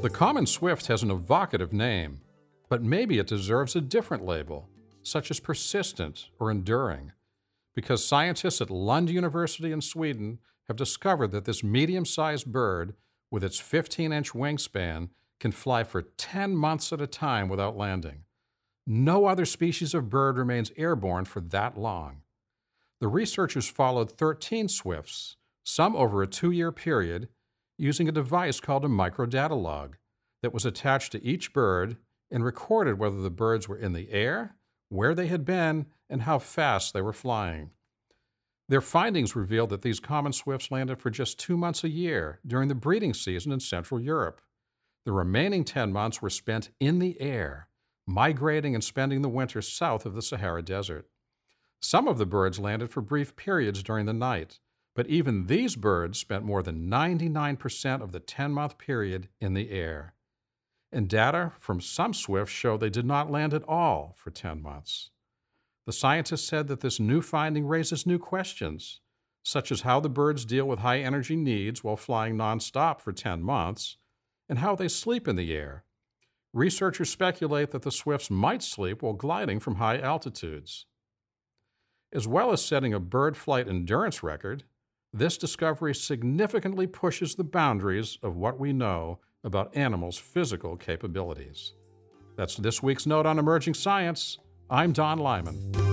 The common swift has an evocative name, but maybe it deserves a different label, such as persistent or enduring, because scientists at Lund University in Sweden have discovered that this medium-sized bird, with its 15-inch wingspan, can fly for 10 months at a time without landing. No other species of bird remains airborne for that long. The researchers followed 13 swifts, some over a 2-year period, using a device called a microdata log that was attached to each bird and recorded whether the birds were in the air, where they had been, and how fast they were flying. Their findings revealed that these common swifts landed for just 2 months a year during the breeding season in Central Europe. The remaining 10 months were spent in the air, migrating and spending the winter south of the Sahara Desert. Some of the birds landed for brief periods during the night, but even these birds spent more than 99% of the 10-month period in the air. And data from some swifts show they did not land at all for 10 months. The scientists said that this new finding raises new questions, such as how the birds deal with high energy needs while flying nonstop for 10 months, and how they sleep in the air. Researchers speculate that the swifts might sleep while gliding from high altitudes. As well as setting a bird flight endurance record, this discovery significantly pushes the boundaries of what we know about animals' physical capabilities. That's this week's Note on Emerging Science. I'm Don Lyman.